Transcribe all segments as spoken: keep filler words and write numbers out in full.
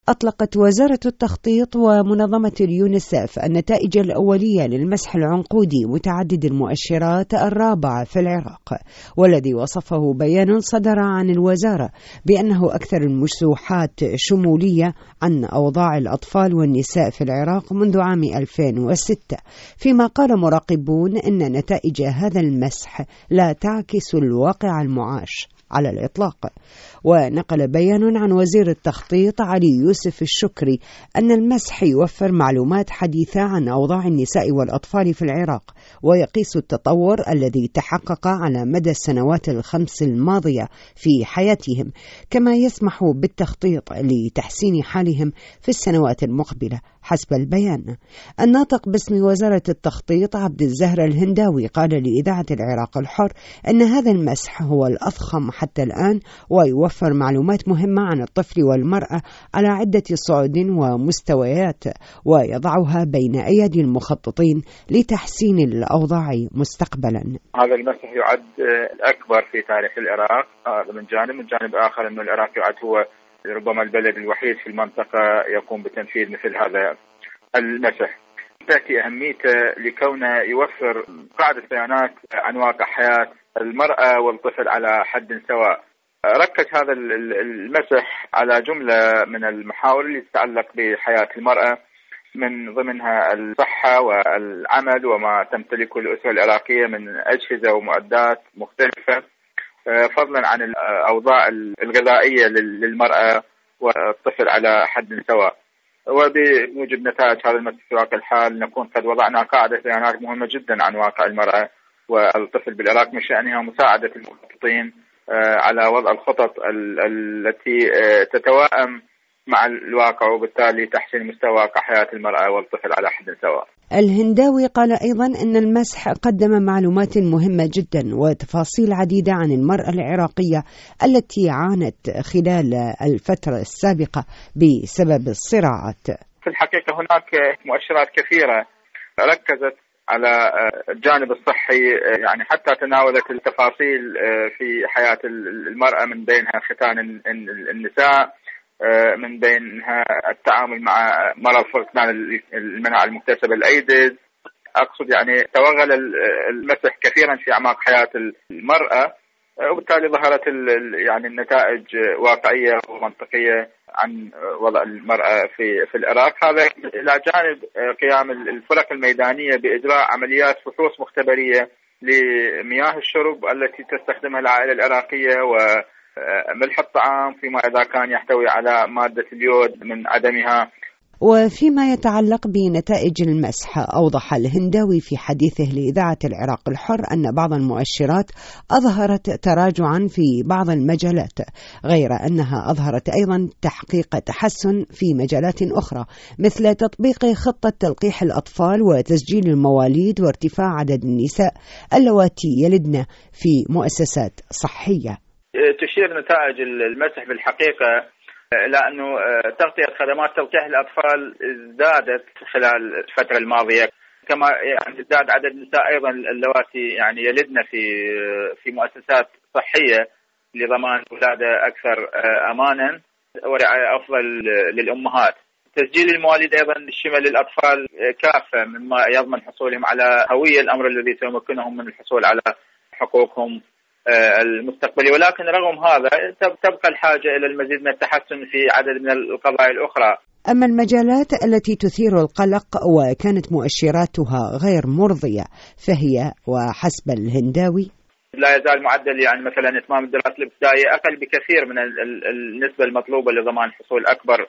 أطلقت وزارة التخطيط ومنظمة اليونيسف النتائج الأولية للمسح العنقودي متعدد المؤشرات الرابع في العراق، والذي وصفه بيان صدر عن الوزارة بأنه أكثر المسوحات شمولية عن أوضاع الأطفال والنساء في العراق منذ عام ألفين وستة، فيما قال مراقبون أن نتائج هذا المسح لا تعكس الواقع المعاش على الإطلاق. ونقل بيان عن وزير التخطيط علي يوسف الشكري أن المسح يوفر معلومات حديثة عن أوضاع النساء والأطفال في العراق، ويقيس التطور الذي تحقق على مدى السنوات الخمس الماضية في حياتهم، كما يسمح بالتخطيط لتحسين حالهم في السنوات المقبلة حسب البيان. الناطق باسم وزارة التخطيط عبد الزهر الهنداوي قال لإذاعة العراق الحر أن هذا المسح هو الأضخم حتى الآن، ويوفر معلومات مهمة عن الطفل والمرأة على عدة صعود ومستويات، ويضعها بين أيدي المخططين لتحسين الأوضاع مستقبلا. هذا المسح يعد الأكبر في تاريخ العراق، هذا من جانب. من جانب آخر أنه العراق يعد هو ربما البلد الوحيد في المنطقة يقوم بتنفيذ مثل هذا المسح. تأتي أهميته لكونه يوفر قاعدة بيانات عن واقع حياة المرأة والطفل على حد سواء. ركز هذا المسح على جملة من المحاور اللي تتعلق بحياة المرأة، من ضمنها الصحة والعمل وما تمتلكه الأسرة العراقية من أجهزة ومعدات مختلفة، فضلا عن الأوضاع الغذائية للمرأة والطفل على حد سواء. وبموجب نتائج هذا المسح في واقع الحال نكون قد وضعنا قاعدة بيانات مهمة جدا عن واقع المرأة والطفل بالعراق، من شأنها مساعدة المخططين على وضع الخطط التي تتوائم مع الواقع، وبالتالي تحسين مستوى واقع حياة المرأة والطفل على حد سواء. الهنداوي قال أيضا أن المسح قدم معلومات مهمة جدا وتفاصيل عديدة عن المرأة العراقية التي عانت خلال الفترة السابقة بسبب الصراعات. في الحقيقة هناك مؤشرات كثيرة ركزت على الجانب الصحي، يعني حتى تناولت التفاصيل في حياة المرأة، من بينها ختان النساء، من بينها التعامل مع مرض فقدان المناعة المكتسبة الأيدز. أقصد يعني توغل المسح كثيرا في أعماق حياة المرأة، وبالتالي ظهرت يعني النتائج واقعية ومنطقية عن وضع المرأة في في العراق. هذا إلى جانب قيام الفرق الميدانية بإجراء عمليات فحوص مختبرية لمياه الشرب التي تستخدمها العائلة العراقية وملح الطعام فيما إذا كان يحتوي على مادة اليود من عدمها. وفيما يتعلق بنتائج المسح، أوضح الهنداوي في حديثه لإذاعة العراق الحر أن بعض المؤشرات أظهرت تراجعا في بعض المجالات، غير أنها أظهرت أيضا تحقيق تحسن في مجالات أخرى، مثل تطبيق خطة تلقيح الأطفال وتسجيل المواليد وارتفاع عدد النساء اللواتي يلدن في مؤسسات صحية. تشير نتائج المسح بالحقيقة لأنه تغطية خدمات تلقيح الأطفال ازدادت خلال الفترة الماضية، كما يعني ازداد عدد النساء أيضا اللواتي يعني يلدن في في مؤسسات صحية لضمان ولادة أكثر أمانا ورعاية أفضل للأمهات. تسجيل المواليد أيضا شمل الأطفال كافة مما يضمن حصولهم على هوية، الأمر الذي سيمكنهم من الحصول على حقوقهم المستقبلي. ولكن رغم هذا تبقى الحاجة إلى المزيد من التحسن في عدد من القضايا الأخرى. أما المجالات التي تثير القلق وكانت مؤشراتها غير مرضية فهي وحسب الهنداوي لا يزال معدل يعني مثلا إتمام الدراسة الابتدائية أقل بكثير من النسبة المطلوبة لضمان حصول أكبر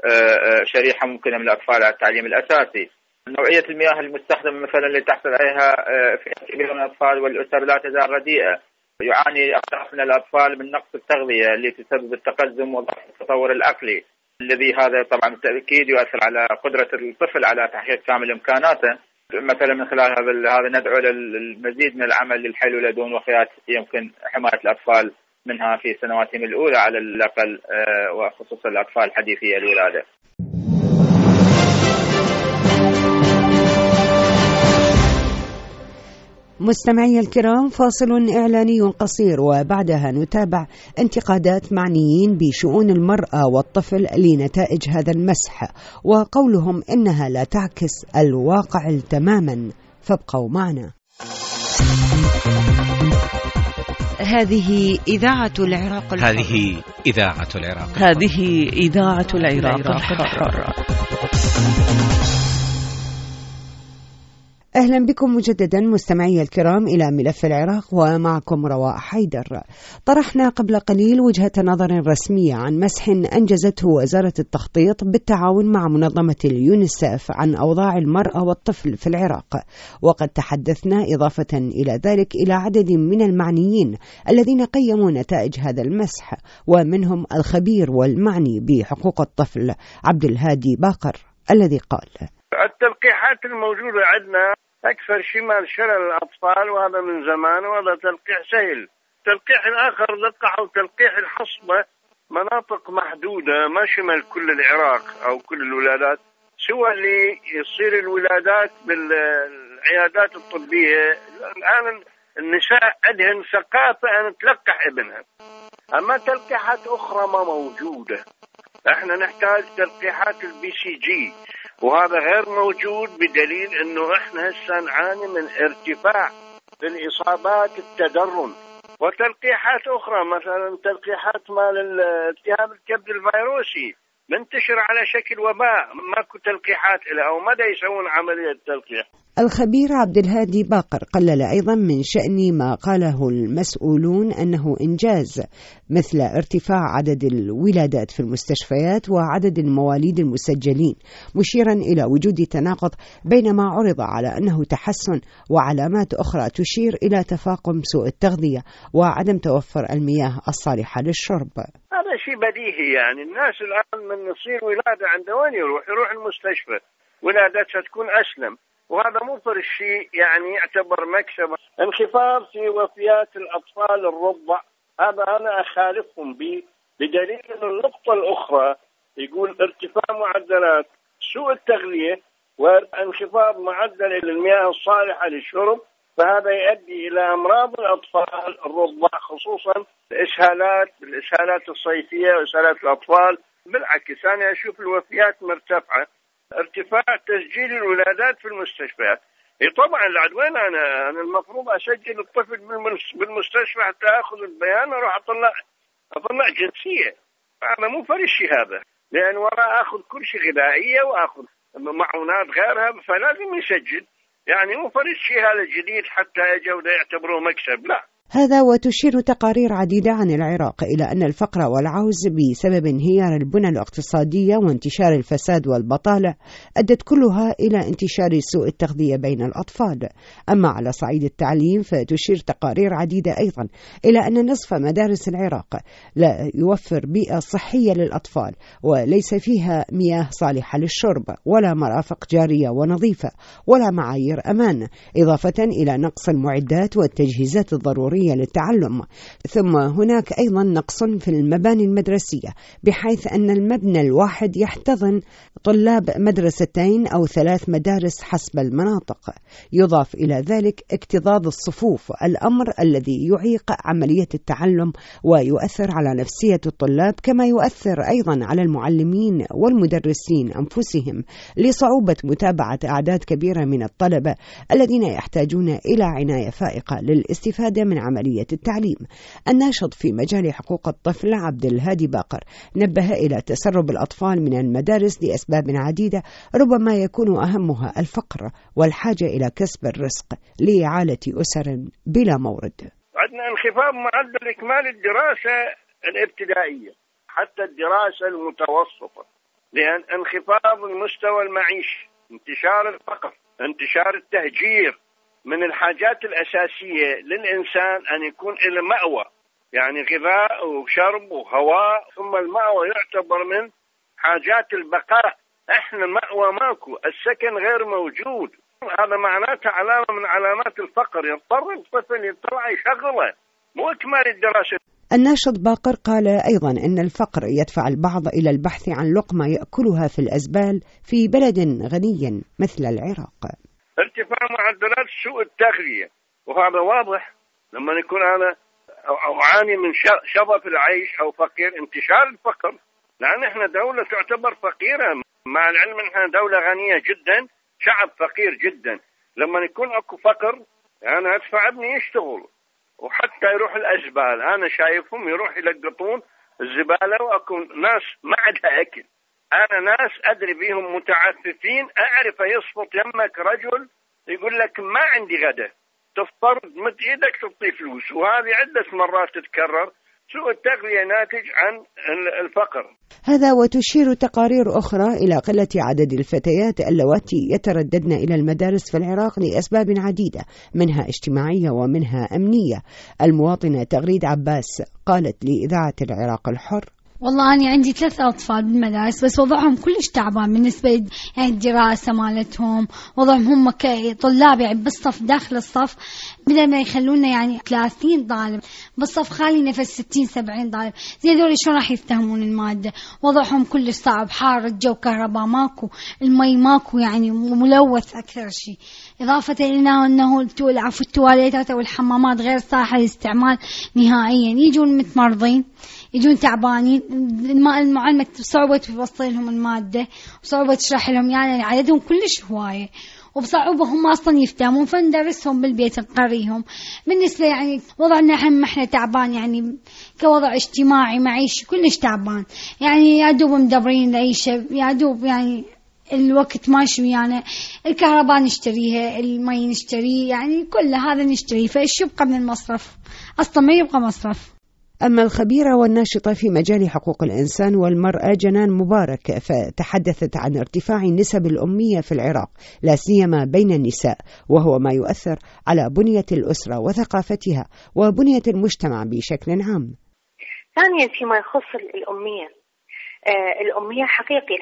شريحة ممكنة من الأطفال على التعليم الأساسي. نوعية المياه المستخدمة مثلا اللي تحصل عليها فئة كبيرة من الأطفال والأسر لا تزال رديئة. يعاني أطراف من الأطفال من نقص التغذية اللي تسبب التقزم وضعف التطور العقلي، الذي هذا طبعا بالتأكيد يؤثر على قدرة الطفل على تحقيق كامل إمكاناته. مثلا من خلال هذا هذا ندعو للمزيد من العمل للحيل دون وقايات يمكن حماية الأطفال منها في سنواتهم الأولى على الأقل، وخصوصا الأطفال حديثي الولادة. مستمعي الكرام، فاصل إعلاني قصير وبعدها نتابع انتقادات معنيين بشؤون المرأة والطفل لنتائج هذا المسح وقولهم إنها لا تعكس الواقع تماما، فابقوا معنا. هذه إذاعة العراق الحر. هذه إذاعة العراق الحر. هذه إذاعة العراق الحر. أهلا بكم مجددا مستمعي الكرام إلى ملف العراق، ومعكم رواء حيدر. طرحنا قبل قليل وجهة نظر رسمية عن مسح أنجزته وزارة التخطيط بالتعاون مع منظمة اليونيسيف عن أوضاع المرأة والطفل في العراق، وقد تحدثنا إضافة إلى ذلك إلى عدد من المعنيين الذين قيموا نتائج هذا المسح، ومنهم الخبير والمعني بحقوق الطفل عبد الهادي باقر الذي قال: التلقيحات الموجودة عندنا أكثر شيء مال شلل الأطفال، وهذا من زمان، وهذا تلقيح سهل. التلقيح الآخر لقحوا تلقيح الحصبة مناطق محدودة، ما شمل كل العراق أو كل الولادات، سوى اللي يصير الولادات بالعيادات الطبية. الآن النساء عندهن ثقافة أن تلقح ابنها، أما تلقيحات أخرى ما موجودة. احنا نحتاج تلقيحات البي سي جي، وهذا غير موجود، بدليل انه احنا هسه نعاني من ارتفاع في الاصابات التدرن. وتلقيحات اخرى مثلا تلقيحات مال التهاب الكبد الفيروسي منتشر على شكل وباء، ماكو تلقيحات له او مدى يسوون عملية تلقيح. الخبير عبد الهادي باقر قلل أيضا من شأن ما قاله المسؤولون أنه إنجاز، مثل ارتفاع عدد الولادات في المستشفيات وعدد المواليد المسجلين، مشيرا إلى وجود تناقض بين ما عرض على أنه تحسن وعلامات أخرى تشير إلى تفاقم سوء التغذية وعدم توفر المياه الصالحة للشرب. هذا شيء بديهي، يعني الناس الآن من يصير ولادة عنده وين يروح؟ يروح المستشفى، ولادتها تكون أسلم، وهذا مو فرق شيء يعني يعتبر مكسب. انخفاض في وفيات الأطفال الرضع هذا أنا أخالفهم به، بدليل أن النقطة الأخرى يقول ارتفاع معدلات سوء التغذية وانخفاض معدل المياه الصالحة للشرب، فهذا يؤدي إلى أمراض الأطفال الرضع، خصوصا الإسهالات الإسهالات الصيفية وإسهالات الأطفال. بالعكس أنا أشوف الوفيات مرتفعة، ارتفاع تسجيل الولادات في المستشفيات. اي طبعا العد وين انا انا المفروض اسجل الطفل بالمستشفى حتى اخذ البيان اروح اطلع اطلع جنسيه. هذا مو فرق شيء هذا، لان وراء اخذ كل شيء غذائيه واخذ معونات غيرها، فلازم يسجل. يعني مو فرق شيء هذا جديد حتى اجوا يعتبروه مكسب، لا. هذا وتشير تقارير عديدة عن العراق إلى أن الفقر والعوز بسبب انهيار البنى الاقتصادية وانتشار الفساد والبطالة أدت كلها إلى انتشار سوء التغذية بين الأطفال. أما على صعيد التعليم فتشير تقارير عديدة أيضا إلى أن نصف مدارس العراق لا يوفر بيئة صحية للأطفال، وليس فيها مياه صالحة للشرب ولا مرافق جارية ونظيفة ولا معايير أمان، إضافة إلى نقص المعدات والتجهيزات الضرورية للتعلم. ثم هناك أيضا نقص في المباني المدرسية، بحيث أن المبنى الواحد يحتضن طلاب مدرستين أو ثلاث مدارس حسب المناطق. يضاف إلى ذلك اكتظاظ الصفوف، الأمر الذي يعيق عملية التعلم ويؤثر على نفسية الطلاب، كما يؤثر أيضا على المعلمين والمدرسين أنفسهم لصعوبة متابعة أعداد كبيرة من الطلبة الذين يحتاجون إلى عناية فائقة للاستفادة من عملية التعليم. الناشط في مجال حقوق الطفل عبد الهادي باقر نبه إلى تسرب الأطفال من المدارس لأسباب عديدة، ربما يكون أهمها الفقر والحاجة إلى كسب الرزق لإعالة أسر بلا مورد. عندنا انخفاض معدل إكمال الدراسة الابتدائية حتى الدراسة المتوسطة، لأن انخفاض المستوى المعيشي، انتشار الفقر، انتشار التهجير. من الحاجات الأساسية للإنسان أن يكون له مأوى، يعني غذاء وشرب وهواء، ثم المأوى يعتبر من حاجات البقاء. احنا مأوى ماكو، السكن غير موجود، هذا معناته علامة من علامات الفقر. يضطر الطفل يطلع يشغله، مو إكمال الدراسة. الناشط باقر قال أيضا أن الفقر يدفع البعض إلى البحث عن لقمة يأكلها في الأزبال في بلد غني مثل العراق. ارتفاع معدلات سوء التغذية، وهذا واضح. لما يكون أنا أعاني من شظف العيش أو فقير، انتشار الفقر، لأن إحنا دولة تعتبر فقيرة، مع العلم إحنا دولة غنية جدا، شعب فقير جدا. لما يكون أكو فقر أنا أدفع ابني يشتغل، وحتى يروح الأزبال أنا شايفهم يروح يلقطون الزبالة، وأكو ناس ما عندها أكل. أنا ناس أدري بيهم متعففين، أعرف يصفط يمك رجل يقول لك ما عندي غدا، تفترض مد إيدك تعطي فلوس، وهذه عدة مرات تتكرر. سوء التغذية ناتج عن الفقر. هذا وتشير تقارير أخرى إلى قلة عدد الفتيات اللواتي يترددن إلى المدارس في العراق لأسباب عديدة، منها اجتماعية ومنها أمنية. المواطنة تغريد عباس قالت لإذاعة العراق الحر: والله أنا عندي ثلاثة أطفال بالمدارس، بس وضعهم كلش تعبان بالنسبة يعني الدراسة مالتهم، وضعهم هم كطلاب يعني بالصف داخل الصف بدل ما يخلونا يعني ثلاثين طالب بالصف خالي نفس ستين سبعين طالب، زي ذول شلون راح يفتهمون المادة؟ وضعهم كلش صعب، حار، الجو كهرباء ماكو، المي ماكو، يعني ملوث أكثر شيء. إضافة إلى أنه العفو التواليتات أو الحمامات غير صالحة للاستعمال نهائيا، يجون متمرضين، يجون تعبانين، المعلمة صعوبة توصل لهم المادة وصعوبة تشرح لهم، يعني عددهم كلش هواية، وبصعوبة هم أصلا يفتهمون، فندرسهم بالبيت نقريهم. بالنسبة يعني وضعنا هم احنا تعبان، يعني كوضع اجتماعي معيشي كلش تعبان، يعني يا دوب مدبرين العيشة، يا دوب يعني الوقت ماشي ويانا، الكهرباء نشتريها، المي نشتريه، يعني كل هذا نشتريه، فايش يبقى من المصرف؟ أصلا ما يبقى مصرف. أما الخبيرة والناشطة في مجال حقوق الإنسان والمرأة جنان مبارك فتحدثت عن ارتفاع نسب الأمية في العراق، لا سيما بين النساء، وهو ما يؤثر على بنية الأسرة وثقافتها وبنية المجتمع بشكل عام. ثانيا فيما يخص الأمية، آه الأمية حقيقي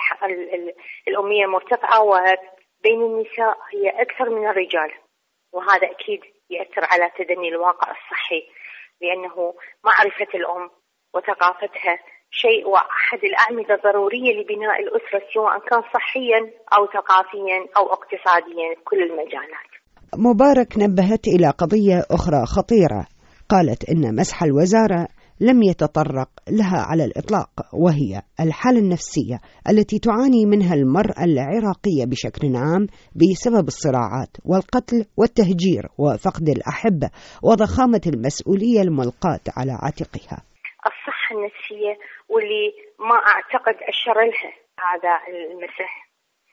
الأمية مرتفعة وبين النساء هي أكثر من الرجال، وهذا أكيد يأثر على تدني الواقع الصحي، لأنه معرفة الأم وثقافتها شيء وأحد الأعمدة الضرورية لبناء الأسرة، سواء كان صحيا أو ثقافيا أو اقتصاديا في كل المجالات. مبارك نبهت إلى قضية أخرى خطيرة، قالت إن مسح الوزارة لم يتطرق لها على الإطلاق، وهي الحالة النفسية التي تعاني منها المرأة العراقية بشكل عام بسبب الصراعات والقتل والتهجير وفقد الأحبة وضخامة المسؤولية الملقاة على عاتقها. الصحة النفسية واللي ما أعتقد أشر لها هذا المسح،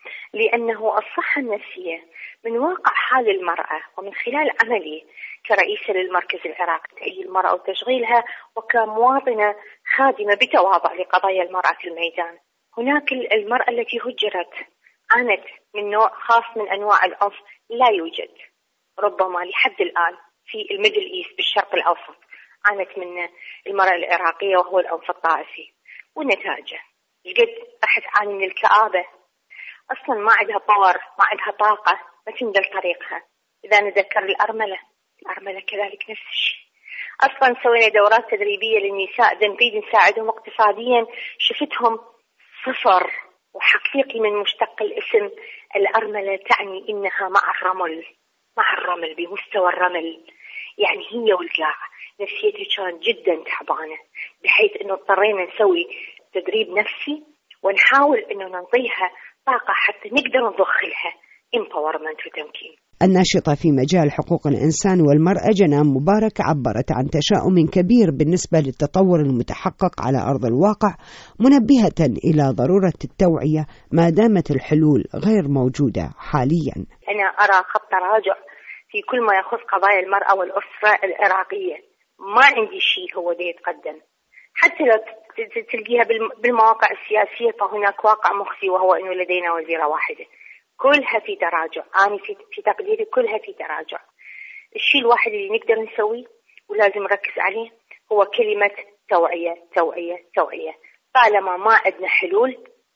لأنه الصحة النفسية من واقع حال المرأة، ومن خلال عملي كرئيسة للمركز العراقي لتأهيل المرأة وتشغيلها، وكمواطنة خادمة بتواضع لقضايا المرأة في الميدان. هناك المرأة التي هجرت عانت من نوع خاص من أنواع العنف لا يوجد ربما لحد الآن في الميدل إيست بالشرق الأوسط، عانت من المرأة العراقية وهو العنف الطائفي، ونتاجه قد راح تعاني من الكآبة، أصلا ما عندها باور، ما عندها طاقة، ما تندل طريقها. إذا نذكر الأرملة، الأرملة كذلك نفس الشيء. أصلا سوينا دورات تدريبية للنساء نريد نساعدهم اقتصاديا، شفتهم صفر، وحقيقي من مشتق الاسم الأرملة تعني إنها مع الرمل، مع الرمل بمستوى الرمل، يعني هي والقاع نفسيتها كانت جدا تعبانة، بحيث إنه اضطرينا نسوي تدريب نفسي ونحاول إنه ننطيها طاقة حتى نقدر نضخ لها empowerment وتمكين. الناشطة في مجال حقوق الإنسان والمرأة جنان مبارك عبرت عن تشاؤم كبير بالنسبة للتطور المتحقق على أرض الواقع، منبهة إلى ضرورة التوعية ما دامت الحلول غير موجودة حاليا. أنا أرى خط تراجع في كل ما يخص قضايا المرأة والأسرة العراقية، ما عندي شيء هو ده يتقدم، حتى لو تلقيها بالمواقع السياسية فهناك واقع مخزي، وهو أنه لدينا وزيرة واحدة، كلها في تراجع. أنا في, في تقديري كلها في تراجع. الشيء الواحد اللي نقدر نسويه ولازم نركز عليه هو كلمة توعية توعية توعية. طالما ما عندنا حلول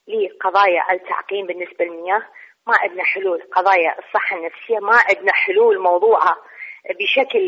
لقضايا التعقيم بالنسبة للمياه، ما عندنا حلول قضايا الصحة النفسية، ما عندنا حلول موضوعة بشكل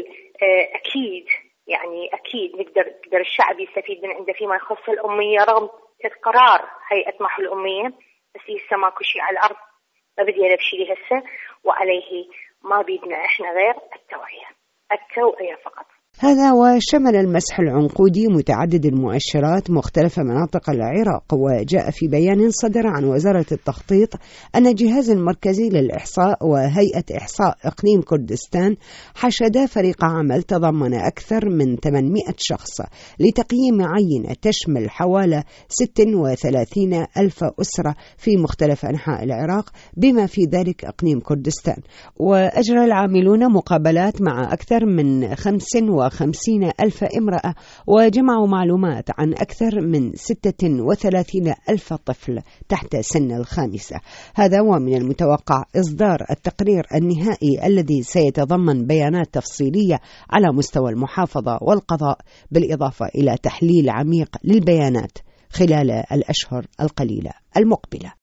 أكيد، يعني أكيد نقدر نقدر الشعب يستفيد من عنده فيما يخص الأمية، رغم قرار هيئة محو الأمية، بس لسه ماكو شيء على الأرض، ما بدي أنا بشيء هسه، وعليه ما بيدنا إحنا غير التوعية. التوعية فقط. هذا وشمل المسح العنقودي متعدد المؤشرات مختلف مناطق العراق. وجاء في بيان صدر عن وزارة التخطيط أن الجهاز المركزي للإحصاء وهيئة إحصاء إقليم كردستان حشدا فريق عمل تضمن أكثر من ثمانمئة شخص لتقييم عينة تشمل حوالي ستة وثلاثين ألف أسرة في مختلف أنحاء العراق بما في ذلك إقليم كردستان. وأجرى العاملون مقابلات مع أكثر من خمسة وخمسين ألف امرأة وجمعوا معلومات عن أكثر من ستة وثلاثين ألف طفل تحت سن الخامسة. هذا ومن المتوقع إصدار التقرير النهائي الذي سيتضمن بيانات تفصيلية على مستوى المحافظة والقضاء بالإضافة إلى تحليل عميق للبيانات خلال الأشهر القليلة المقبلة.